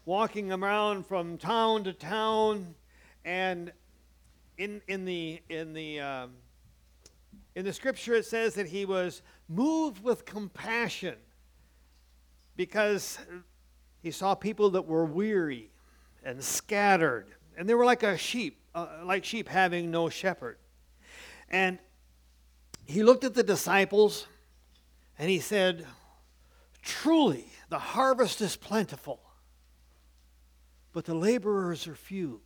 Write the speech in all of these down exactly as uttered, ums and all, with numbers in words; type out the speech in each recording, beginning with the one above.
walking around from town to town, and in in the in the um, in the scripture it says that he was moved with compassion because he saw people that were weary and scattered, and they were like a sheep, uh, like sheep having no shepherd. And he looked at the disciples and he said, "Truly, the harvest is plentiful, but the laborers are few.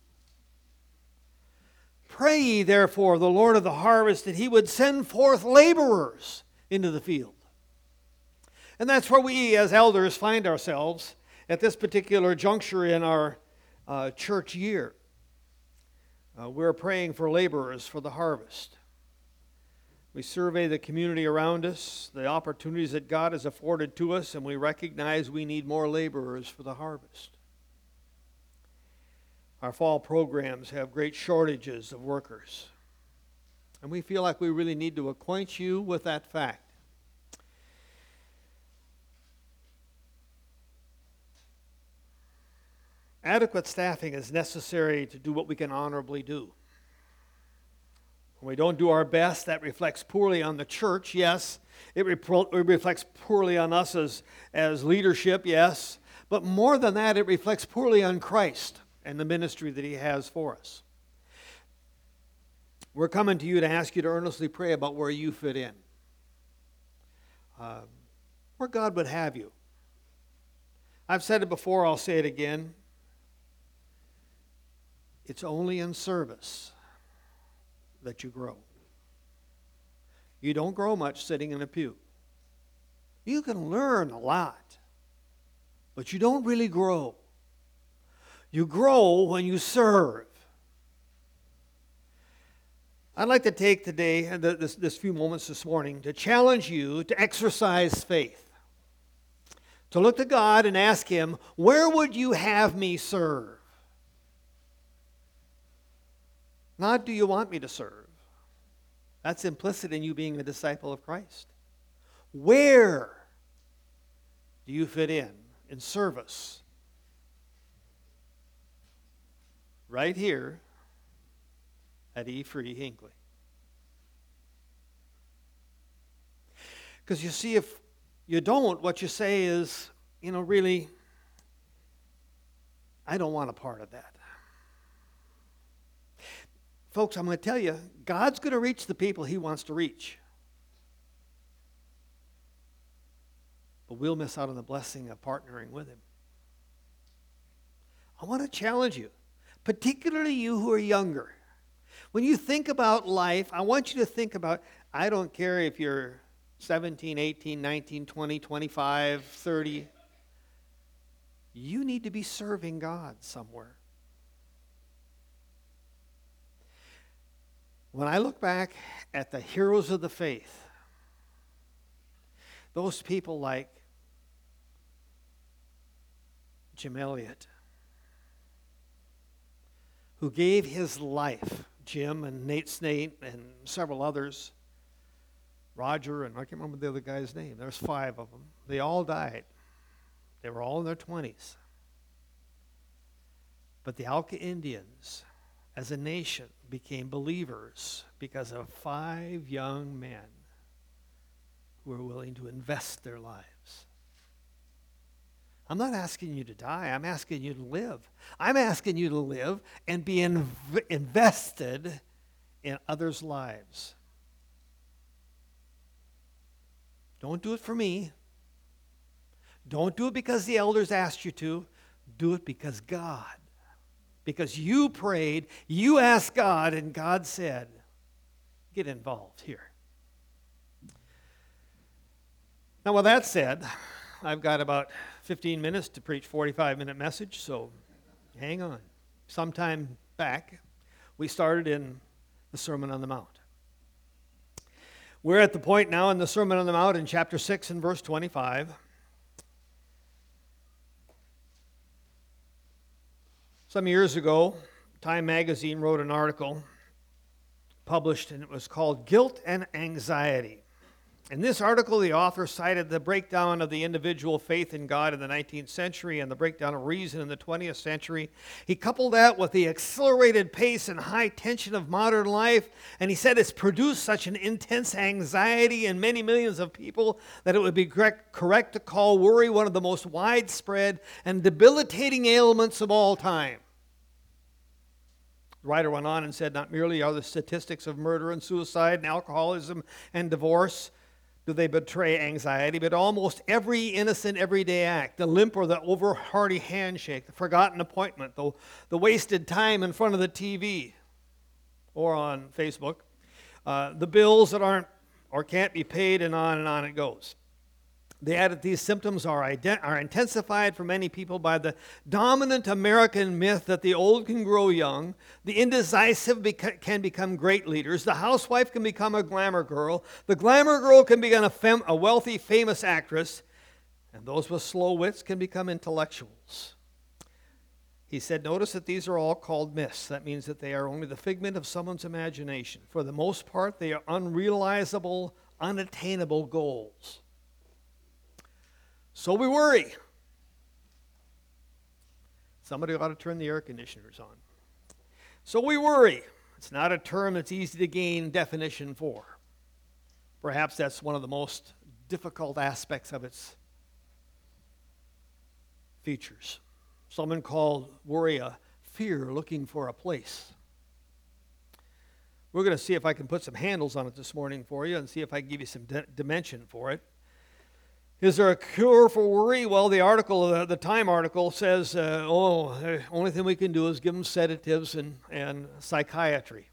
Pray ye therefore the Lord of the harvest that he would send forth laborers into the field." And that's where we as elders find ourselves at this particular juncture in our uh, church year. Uh, we're praying for laborers for the harvest. We survey the community around us, the opportunities that God has afforded to us, and we recognize we need more laborers for the harvest. Our fall programs have great shortages of workers, and we feel like we really need to acquaint you with that fact. Adequate staffing is necessary to do what we can honorably do. When we don't do our best, that reflects poorly on the church, yes. It, repro- it reflects poorly on us as, as leadership, yes. But more than that, it reflects poorly on Christ and the ministry that he has for us. We're coming to you to ask you to earnestly pray about where you fit in. Uh, where God would have you. I've said it before, I'll say it again. It's only in service that you grow. You don't grow much sitting in a pew. You can learn a lot, but you don't really grow. You grow when you serve. I'd like to take today, this, this few moments this morning, to challenge you to exercise faith. To look to God and ask him, where would you have me serve? Not do you want me to serve. That's implicit in you being a disciple of Christ. Where do you fit in, in service? Right here at E Free Hinckley. Because you see, if you don't, what you say is, you know, really, I don't want a part of that. Folks, I'm going to tell you, God's going to reach the people he wants to reach. But we'll miss out on the blessing of partnering with him. I want to challenge you, particularly you who are younger. When you think about life, I want you to think about, I don't care if you're seventeen, eighteen, nineteen, twenty, twenty-five, thirty. You need to be serving God somewhere. When I look back at the heroes of the faith, those people like Jim Elliot, who gave his life, Jim and Nate Snate and several others, Roger, and I can't remember the other guy's name. There's five of them. They all died. They were all in their twenties. But the Auca Indians, as a nation, became believers because of five young men who were willing to invest their lives. I'm not asking you to die. I'm asking you to live. I'm asking you to live and be inv- invested in others' lives. Don't do it for me. Don't do it because the elders asked you to. Do it because God. Because you prayed, you asked God, and God said, get involved here. Now, with that said, I've got about fifteen minutes to preach a forty-five minute message, so hang on. Sometime back, we started in the Sermon on the Mount. We're at the point now in the Sermon on the Mount in chapter six and verse twenty-five. Some years ago, Time magazine wrote an article published, and it was called Guilt and Anxiety. In this article, the author cited the breakdown of the individual faith in God in the nineteenth century and the breakdown of reason in the twentieth century. He coupled that with the accelerated pace and high tension of modern life, and he said it's produced such an intense anxiety in many millions of people that it would be correct, correct to call worry one of the most widespread and debilitating ailments of all time. The writer went on and said, not merely are the statistics of murder and suicide and alcoholism and divorce do they betray anxiety, but almost every innocent everyday act, the limp or the over-hearty handshake, the forgotten appointment, the, the wasted time in front of the T V or on Facebook, uh, the bills that aren't or can't be paid, and on and on it goes. They add that these symptoms are, ident- are intensified for many people by the dominant American myth that the old can grow young, the indecisive beca- can become great leaders, the housewife can become a glamour girl, the glamour girl can become a, fem- a wealthy, famous actress, and those with slow wits can become intellectuals. He said, notice that these are all called myths. That means that they are only the figment of someone's imagination. For the most part, they are unrealizable, unattainable goals. So we worry. Somebody ought to turn the air conditioners on. So we worry. It's not a term that's easy to gain definition for. Perhaps that's one of the most difficult aspects of its features. Someone called worry a fear looking for a place. We're going to see if I can put some handles on it this morning for you and see if I can give you some di- dimension for it. Is there a cure for worry? Well, the article, the, the Time article says, uh, oh, the only thing we can do is give them sedatives and, and psychiatry.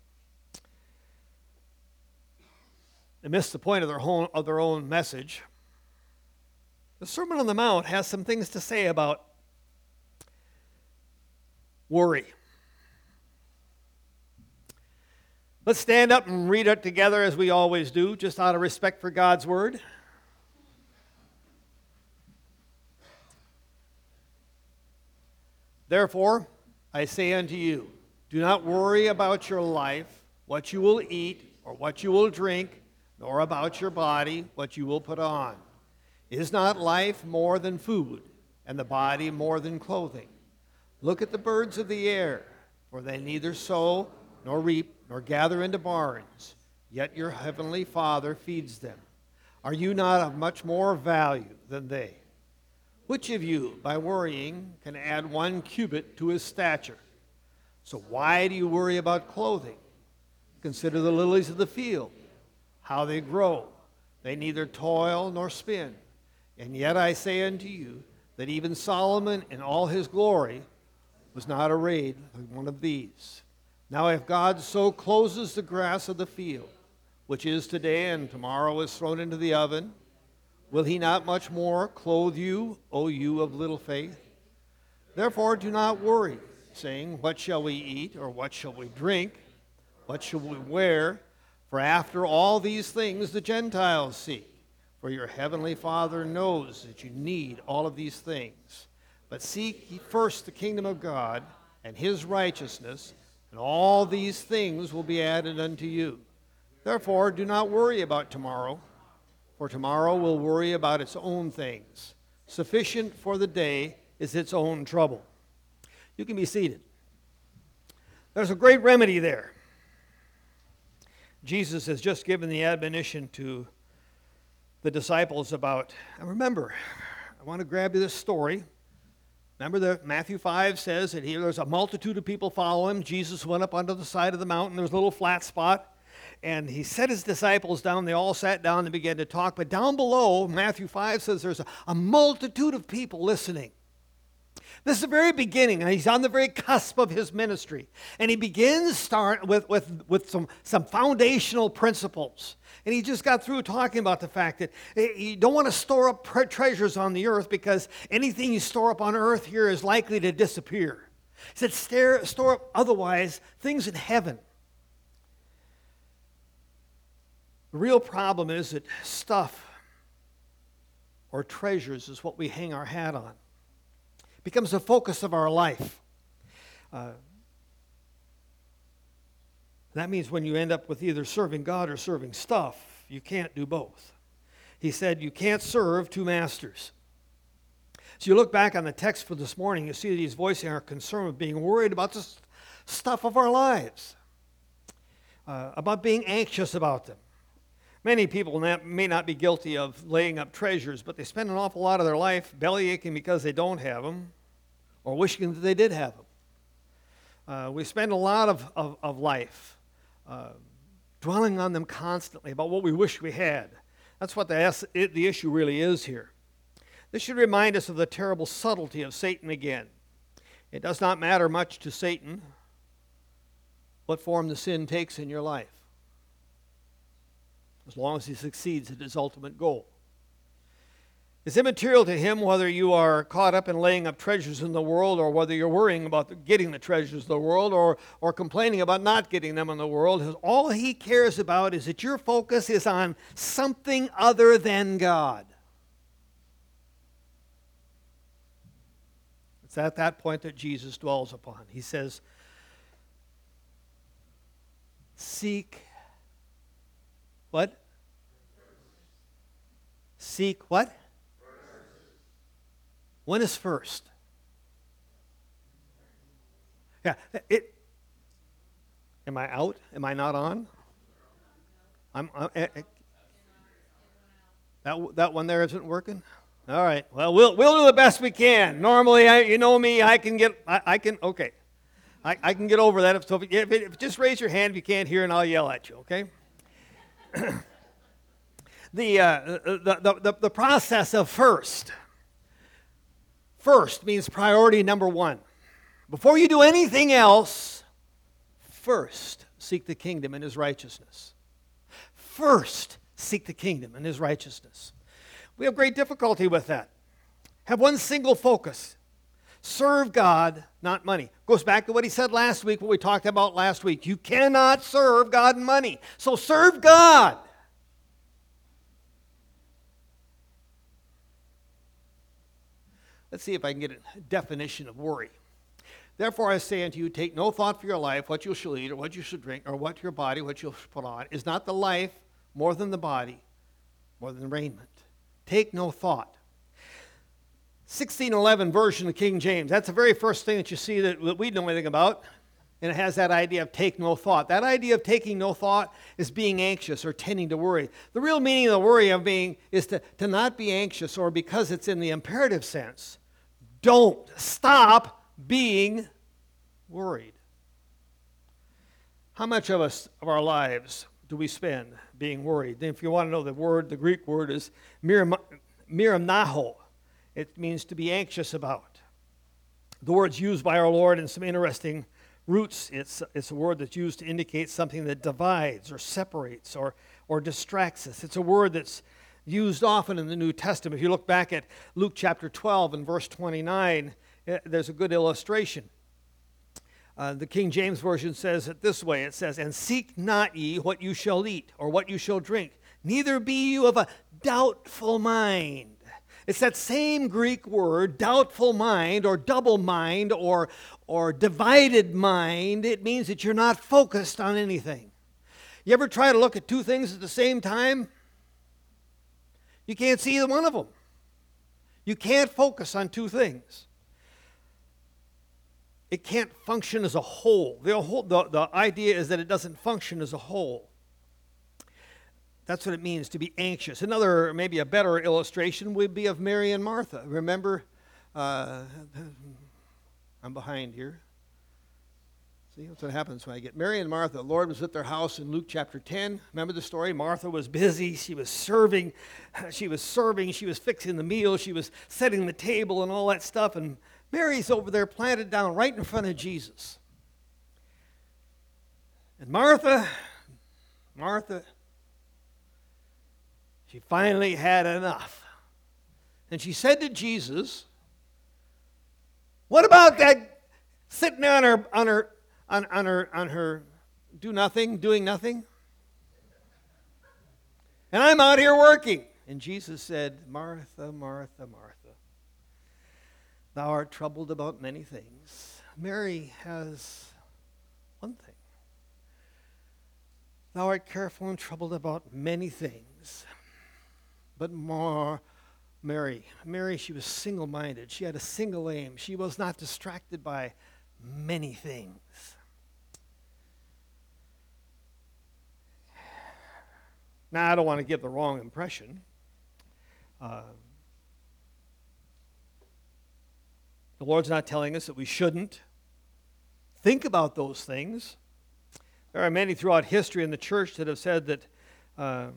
They missed the point of their, whole, of their own message. The Sermon on the Mount has some things to say about worry. Let's stand up and read it together as we always do, just out of respect for God's Word. Therefore, I say unto you, do not worry about your life, what you will eat or what you will drink, nor about your body, what you will put on. Is not life more than food, and the body more than clothing? Look at the birds of the air, for they neither sow, nor reap, nor gather into barns, yet your heavenly Father feeds them. Are you not of much more value than they? Which of you, by worrying, can add one cubit to his stature? So why do you worry about clothing? Consider the lilies of the field, how they grow. They neither toil nor spin. And yet I say unto you that even Solomon in all his glory was not arrayed like one of these. Now if God so clothes the grass of the field, which is today and tomorrow is thrown into the oven, will he not much more clothe you, O you of little faith? Therefore do not worry, saying, what shall we eat, or what shall we drink? What shall we wear? For after all these things the Gentiles seek. For your heavenly Father knows that you need all of these things. But seek ye first the kingdom of God and his righteousness, and all these things will be added unto you. Therefore do not worry about tomorrow, for tomorrow will worry about its own things. Sufficient for the day is its own trouble. You can be seated. There's a great remedy there. Jesus has just given the admonition to the disciples about, and remember, I want to grab you this story. Remember that Matthew five says that here there's a multitude of people follow him. Jesus went up onto the side of the mountain. There was a little flat spot. And he set his disciples down. They all sat down and began to talk. But down below, Matthew five says there's a, a multitude of people listening. This is the very beginning, and he's on the very cusp of his ministry. And he begins start with, with, with some, some foundational principles. And he just got through talking about the fact that you don't want to store up treasures on the earth because anything you store up on earth here is likely to disappear. He said, stare, store up otherwise things in heaven. The real problem is that stuff or treasures is what we hang our hat on. It becomes the focus of our life. Uh, that means when you end up with either serving God or serving stuff, you can't do both. He said, you can't serve two masters. So you look back on the text for this morning, you see that he's voicing our concern of being worried about the stuff of our lives, uh, about being anxious about them. Many people may not be guilty of laying up treasures, but they spend an awful lot of their life bellyaching because they don't have them, or wishing that they did have them. Uh, we spend a lot of, of, of life uh, dwelling on them constantly about what we wish we had. That's what the, the issue really is here. This should remind us of the terrible subtlety of Satan again. It does not matter much to Satan what form the sin takes in your life, as long as he succeeds at his ultimate goal. It's immaterial to him whether you are caught up in laying up treasures in the world, or whether you're worrying about getting the treasures of the world, or, or complaining about not getting them in the world. All he cares about is that your focus is on something other than God. It's at that point that Jesus dwells upon. He says, seek what? Seek what? When is first? Yeah, it. Am I out? Am I not on? I'm. I'm eh, eh. That that one there isn't working. All right. Well, we'll we'll do the best we can. Normally, I, you know me, I can get. I, I can. Okay. I, I can get over that. If, so if, if, if just raise your hand if you can't hear, and I'll yell at you. Okay. the, uh, the, the the the process of first. First means priority number one. Before you do anything else, first seek the kingdom and his righteousness. First seek the kingdom and his righteousness. We have great difficulty with that. Have one single focus. Serve God, not money. Goes back to what he said last week, what we talked about last week. You cannot serve God and money. So serve God. Let's see if I can get a definition of worry. Therefore I say unto you, take no thought for your life, what you shall eat, or what you shall drink, or what your body, what you'll put on. Is not the life more than the body, more than raiment? Take no thought. sixteen eleven version of King James. That's the very first thing that you see that, that we know anything about. And it has that idea of take no thought. That idea of taking no thought is being anxious or tending to worry. The real meaning of the worry of being is to, to not be anxious, or because it's in the imperative sense, don't stop being worried. How much of us of our lives do we spend being worried? And if you want to know the word, the Greek word is miramnaho. It means to be anxious about. The word's used by our Lord in some interesting roots. It's, it's a word that's used to indicate something that divides or separates or, or distracts us. It's a word that's used often in the New Testament. If you look back at Luke chapter twelve and verse twenty-nine, there's a good illustration. Uh, the King James Version says it this way. It says, and seek not ye what you shall eat or what you shall drink, neither be you of a doubtful mind. It's that same Greek word, doubtful mind or double mind or, or divided mind. It means that you're not focused on anything. You ever try to look at two things at the same time? You can't see either one of them. You can't focus on two things. It can't function as a whole. The, whole the, the idea is that it doesn't function as a whole. That's what it means to be anxious. Another, maybe a better illustration would be of Mary and Martha. Remember, uh, I'm behind here. See, that's what happens when I get Mary and Martha. The Lord was at their house in Luke chapter ten. Remember the story? Martha was busy. She was serving. She was serving. She was fixing the meal. She was setting the table and all that stuff. And Mary's over there planted down right in front of Jesus. And Martha, Martha, she finally had enough. And she said to Jesus, what about that sitting on her, on her, on, on her, on her, do nothing, doing nothing? And I'm out here working. And Jesus said, Martha, Martha, Martha, thou art troubled about many things. Mary has one thing. Thou art careful and troubled about many things. But more Mary. Mary, she was single-minded. She had a single aim. She was not distracted by many things. Now, I don't want to give the wrong impression. Uh, the Lord's not telling us that we shouldn't think about those things. There are many throughout history in the church that have said that, uh,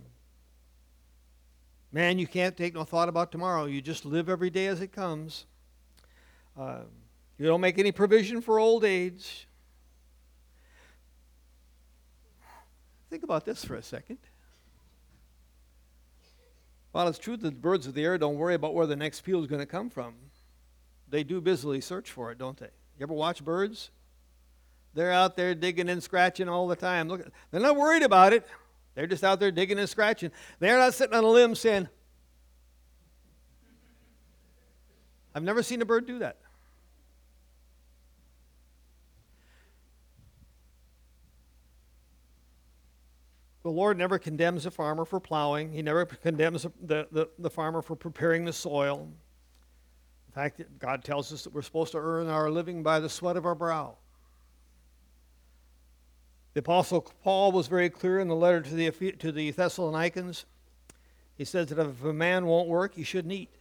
man, you can't take no thought about tomorrow. You just live every day as it comes. Uh, you don't make any provision for old age. Think about this for a second. While it's true that the birds of the air don't worry about where the next meal is going to come from, they do busily search for it, don't they? You ever watch birds? They're out there digging and scratching all the time. Look, they're not worried about it. They're just out there digging and scratching. They're not sitting on a limb saying, I've never seen a bird do that. The Lord never condemns a farmer for plowing. He never condemns the, the, the farmer for preparing the soil. In fact, God tells us that we're supposed to earn our living by the sweat of our brow. The Apostle Paul was very clear in the letter to the, to the Thessalonians. He says that if a man won't work, he shouldn't eat.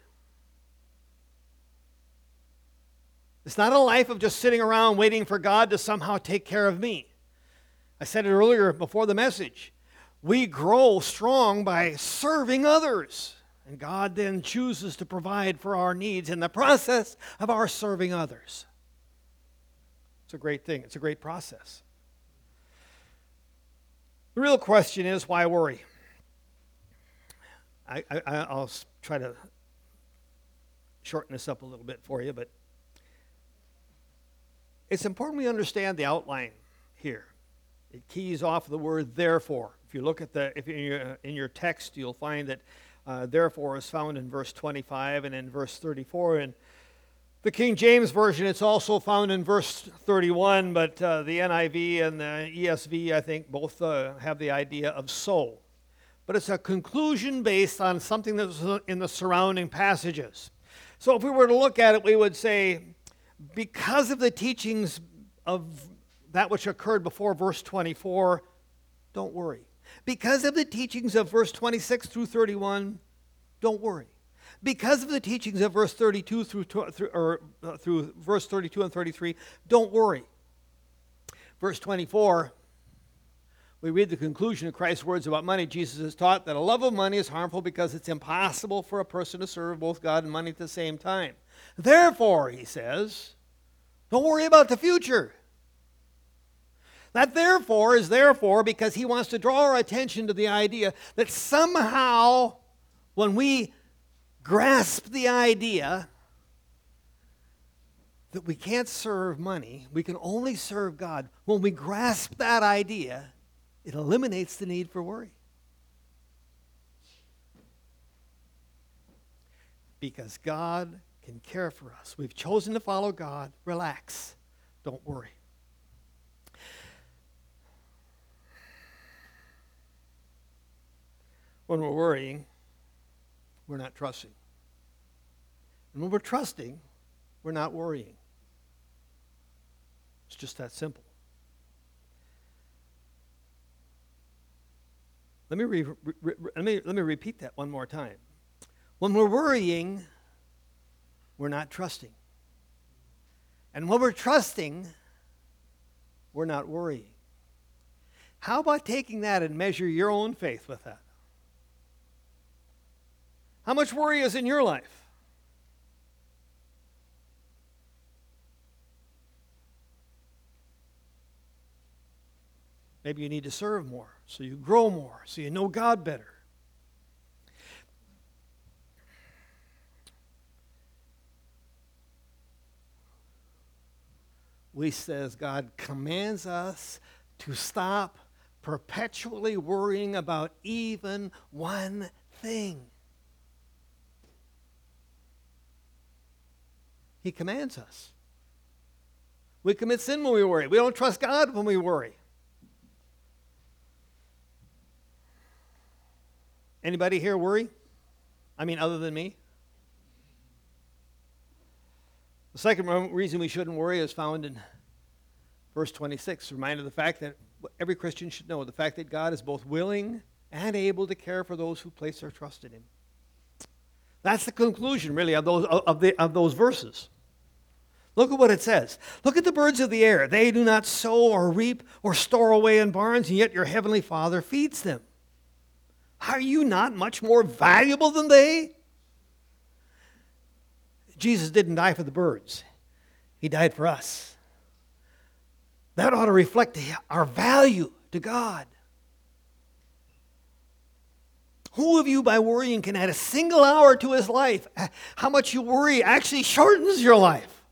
It's not a life of just sitting around waiting for God to somehow take care of me. I said it earlier before the message. We grow strong by serving others. And God then chooses to provide for our needs in the process of our serving others. It's a great thing. It's a great process. The real question is, why worry? I, I, I'll try to shorten this up a little bit for you, but it's important we understand the outline here. It keys off the word therefore. If you look at the, if in your, in your text, you'll find that uh, therefore is found in verse twenty-five and in verse thirty-four. In the King James Version, it's also found in verse thirty-one, but uh, the N I V and the E S V, I think, both uh, have the idea of so. But it's a conclusion based on something that's in the surrounding passages. So if we were to look at it, we would say, because of the teachings of that which occurred before verse twenty-four, don't worry. Because of the teachings of verse twenty-six through thirty-one, don't worry. Because of the teachings of verse thirty-two through, through, or, uh, through verse thirty-two and thirty-three, don't worry. Verse twenty-four, we read the conclusion of Christ's words about money. Jesus has taught that a love of money is harmful because it's impossible for a person to serve both God and money at the same time. Therefore, he says, don't worry about the future. That therefore is therefore because he wants to draw our attention to the idea that somehow when we grasp the idea that we can't serve money, we can only serve God. When we grasp that idea, it eliminates the need for worry. Because God can care for us. We've chosen to follow God. Relax. Don't worry. When we're worrying, we're not trusting. And when we're trusting, we're not worrying. It's just that simple. Let me, re, re, re, let me, let me repeat that one more time. When we're worrying, we're not trusting. And when we're trusting, we're not worrying. How about taking that and measure your own faith with that? How much worry is in your life? Maybe you need to serve more, so you grow more, so you know God better. We says God commands us to stop perpetually worrying about even one thing. He commands us. We commit sin when we worry. We don't trust God when we worry. Anybody here worry? I mean, other than me? The second reason we shouldn't worry is found in verse twenty-six, reminded of the fact that every Christian should know the fact that God is both willing and able to care for those who place their trust in him. That's the conclusion, really, of those, of, the, of those verses. Look at what it says. Look at the birds of the air. They do not sow or reap or store away in barns, and yet your heavenly Father feeds them. Are you not much more valuable than they? Jesus didn't die for the birds. He died for us. That ought to reflect our value to God. Who of you by worrying can add a single hour to his life? How much you worry actually shortens your life.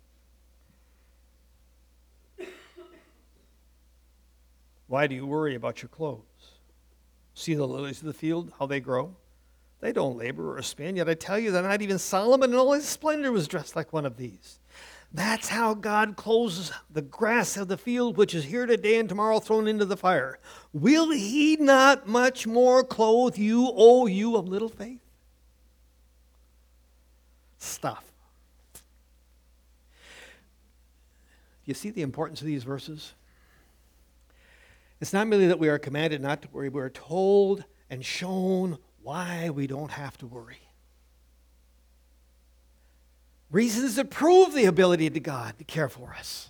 Why do you worry about your clothes? See the lilies of the field, how they grow? They don't labor or spin, yet I tell you that not even Solomon in all his splendor was dressed like one of these. That's how God clothes the grass of the field, which is here today and tomorrow thrown into the fire. Will he not much more clothe you, O you of little faith? Stuff. Do you see the importance of these verses? It's not merely that we are commanded not to worry, we are told and shown why we don't have to worry. Reasons that prove the ability of God to care for us.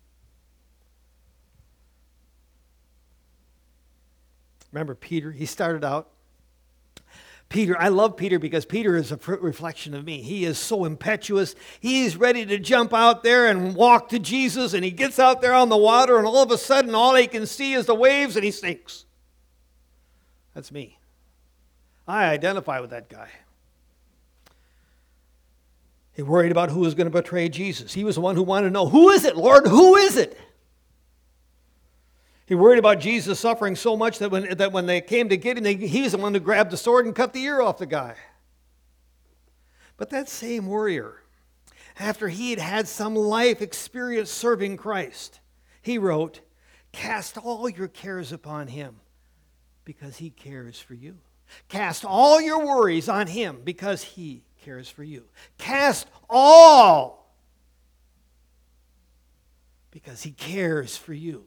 Remember Peter? He started out. Peter, I love Peter because Peter is a reflection of me. He is so impetuous. He's ready to jump out there and walk to Jesus, and he gets out there on the water, and all of a sudden all he can see is the waves, and he sinks. That's me. I identify with that guy. He worried about who was going to betray Jesus. He was the one who wanted to know, who is it, Lord? Who is it? He worried about Jesus suffering so much that when, that when they came to get him, they, he was the one who grabbed the sword and cut the ear off the guy. But that same warrior, after he had had some life experience serving Christ, he wrote, cast all your cares upon him because he cares for you. Cast all your worries on him because he cares for you. Cast all because he cares for you.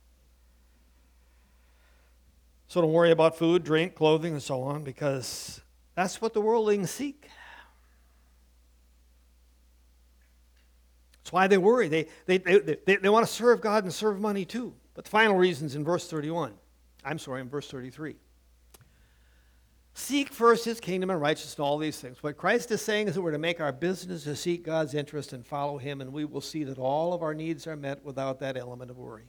So don't worry about food, drink, clothing, and so on, because that's what the worldlings seek. That's why they worry. They, they, they, they, they want to serve God and serve money too. But the final reason's in verse thirty-one. I'm sorry, in verse thirty-three. Seek first his kingdom and righteousness and all these things. What Christ is saying is that we're to make our business to seek God's interest and follow him, and we will see that all of our needs are met without that element of worry.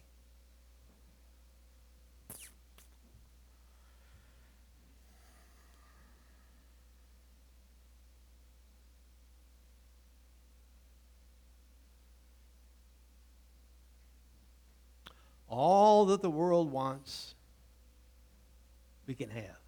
All that the world wants, we can have.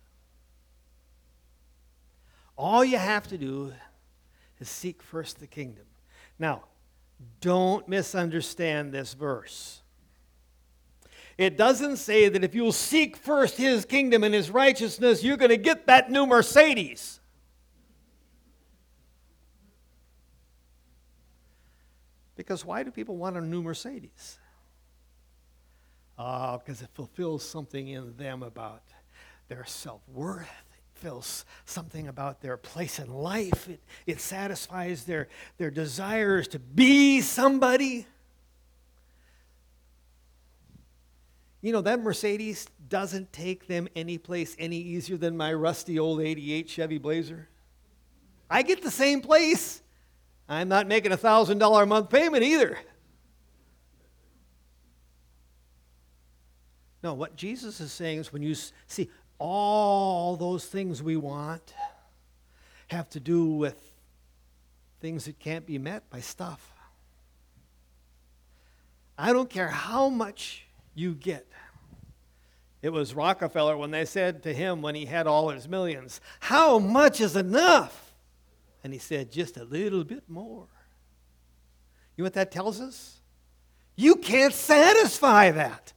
All you have to do is seek first the kingdom. Now, don't misunderstand this verse. It doesn't say that if you'll seek first his kingdom and his righteousness, you're going to get that new Mercedes. Because why do people want a new Mercedes? Uh, because it fulfills something in them about their self-worth. It fulfills something about their place in life. It, it satisfies their, their desires to be somebody. You know, that Mercedes doesn't take them any place any easier than my rusty old eighty-eight Chevy Blazer. I get the same place. I'm not making a one thousand dollars a month payment either. No, what Jesus is saying is when you see all those things we want have to do with things that can't be met by stuff. I don't care how much you get. It was Rockefeller when they said to him when he had all his millions, how much is enough? And he said, just a little bit more. You know what that tells us? You can't satisfy that.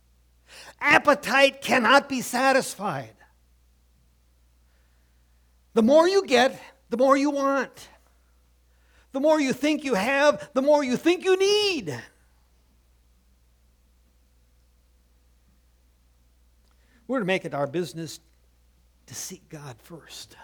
Appetite cannot be satisfied. The more you get, the more you want. The more you think you have, the more you think you need. We're to make it our business to seek God first.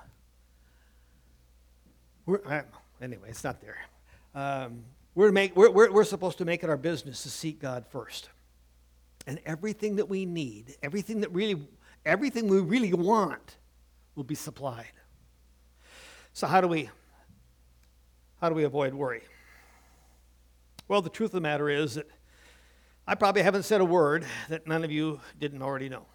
We're, uh, anyway, it's not there. Um, we're, to make, we're, we're, we're supposed to make it our business to seek God first. And everything that we need, everything that really, everything we really want will be supplied. So how do we, how do we avoid worry? Well, the truth of the matter is that I probably haven't said a word that none of you didn't already know.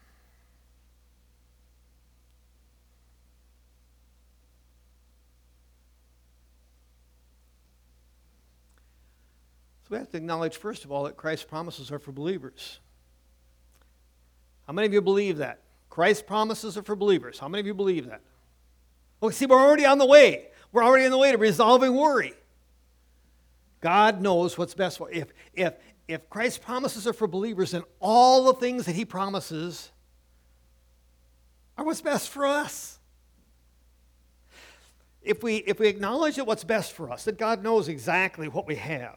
We have to acknowledge, first of all, that Christ's promises are for believers. How many of you believe that? Christ's promises are for believers. How many of you believe that? Well, see, we're already on the way. We're already on the way to resolving worry. God knows what's best for if if if Christ's promises are for believers, then all the things that he promises are what's best for us. If we if we acknowledge that what's best for us, that God knows exactly what we have.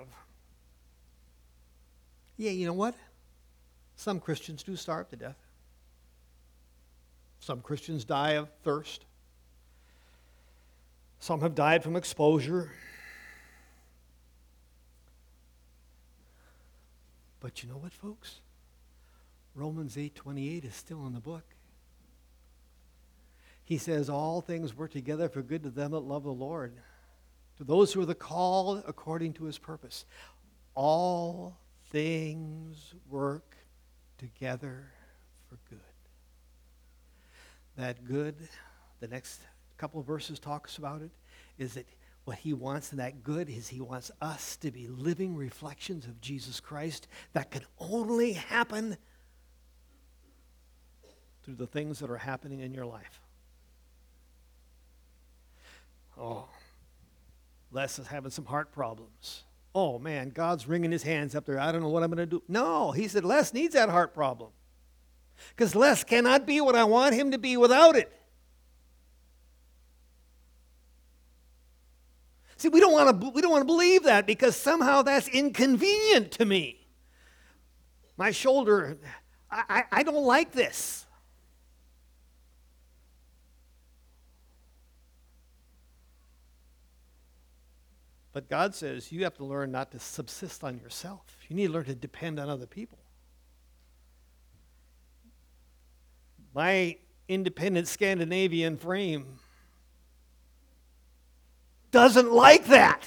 Yeah, you know what? Some Christians do starve to death. Some Christians die of thirst. Some have died from exposure. But you know what, folks? Romans eight twenty-eight is still in the book. He says, all things work together for good to them that love the Lord, to those who are the called according to his purpose. All things work together for good. That good, the next couple of verses talks about it, is that what he wants in that good is he wants us to be living reflections of Jesus Christ. That can only happen through the things that are happening in your life. Oh, Les is having some heart problems. Oh, man, God's wringing his hands up there. I don't know what I'm going to do. No, he said Les needs that heart problem. Because Les cannot be what I want him to be without it. See, we don't want to we don't want to believe that because somehow that's inconvenient to me. My shoulder, I, I, I don't like this. But God says you have to learn not to subsist on yourself. You need to learn to depend on other people. My independent Scandinavian frame doesn't like that.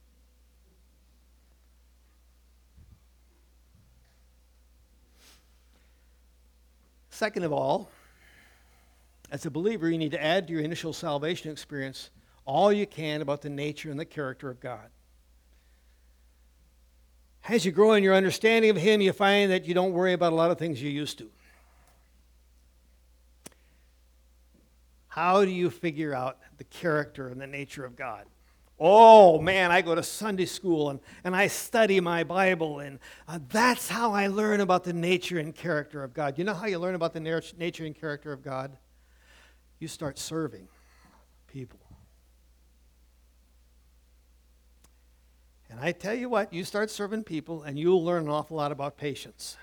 Second of all, as a believer, you need to add to your initial salvation experience all you can about the nature and the character of God. As you grow in your understanding of him, you find that you don't worry about a lot of things you used to. How do you figure out the character and the nature of God? Oh, man, I go to Sunday school and, and I study my Bible, and uh, that's how I learn about the nature and character of God. You know how you learn about the nature and character of God? You start serving people. And I tell you what, you start serving people and you'll learn an awful lot about patience.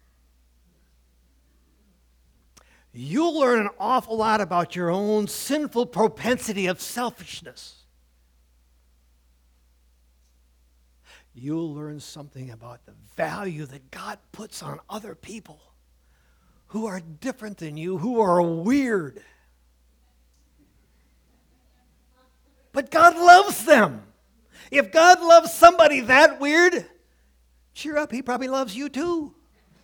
You'll learn an awful lot about your own sinful propensity of selfishness. You'll learn something about the value that God puts on other people who are different than you, who are weird. But God loves them. If God loves somebody that weird, cheer up, he probably loves you too.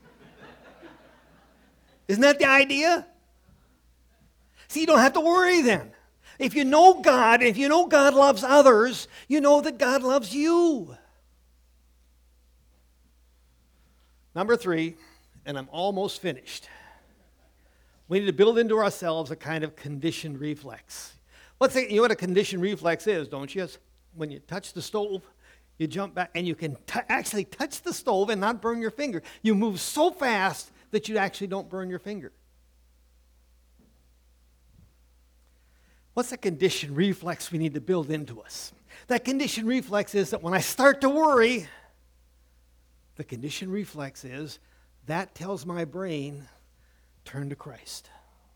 Isn't that the idea? See, you don't have to worry then. If you know God, if you know God loves others, you know that God loves you. Number three, and I'm almost finished. We need to build into ourselves a kind of conditioned reflex. Let's say, you know what a conditioned reflex is, don't you? It's when you touch the stove, you jump back, and you can t- actually touch the stove and not burn your finger. You move so fast that you actually don't burn your finger. What's the condition reflex we need to build into us? That condition reflex is that when I start to worry, the condition reflex is that tells my brain, turn to Christ.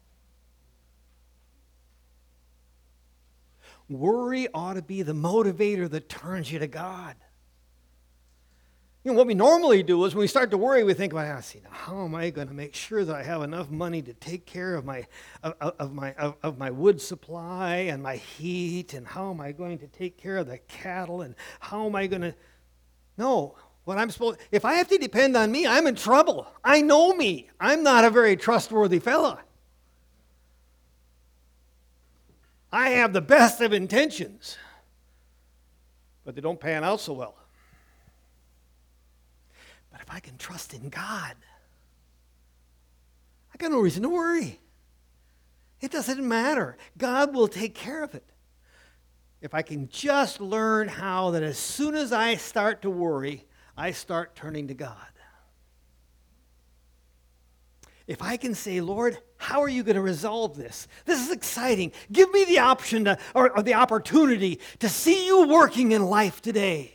Worry ought to be the motivator that turns you to God. You know, what we normally do is when we start to worry, we think, well, see, now how am I going to make sure that I have enough money to take care of my, of, of my, of, of my wood supply and my heat, and how am I going to take care of the cattle, and how am I going to... No, what I'm supposed... If I have to depend on me, I'm in trouble. I know me. I'm not a very trustworthy fella. I have the best of intentions, but they don't pan out so well. But if I can trust in God, I got no reason to worry. It doesn't matter. God will take care of it. If I can just learn how that as soon as I start to worry, I start turning to God. If I can say, Lord, how are you going to resolve this? This is exciting. Give me the option to, or, or the opportunity to see you working in life today.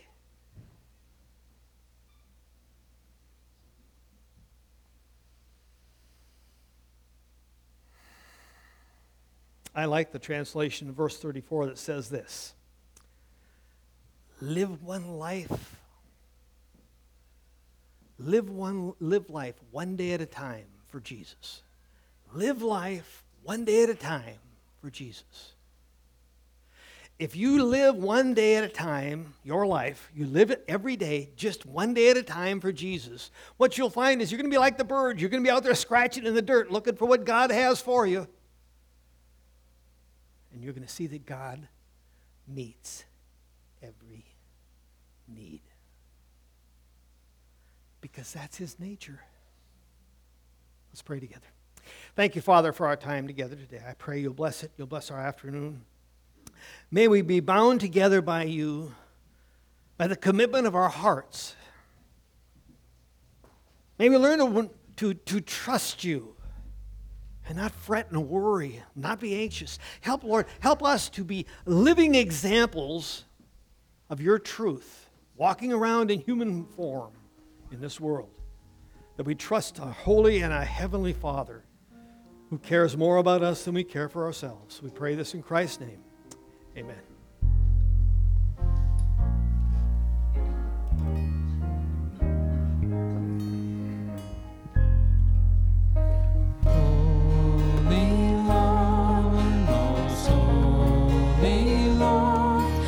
I like the translation of verse thirty-four that says this: live one life, live one, live life one day at a time for Jesus. Live life one day at a time for Jesus. If you live one day at a time, your life, you live it every day, just one day at a time for Jesus, what you'll find is you're going to be like the birds. You're going to be out there scratching in the dirt, looking for what God has for you. And you're going to see that God meets every need. Because that's his nature. Let's pray together. Thank you, Father, for our time together today. I pray you'll bless it. You'll bless our afternoon. May we be bound together by you, by the commitment of our hearts. May we learn to, to, to trust you and not fret and worry, not be anxious. Help, Lord, help us to be living examples of your truth, walking around in human form in this world, that we trust a holy and a heavenly Father who cares more about us than we care for ourselves. We pray this in Christ's name. Amen.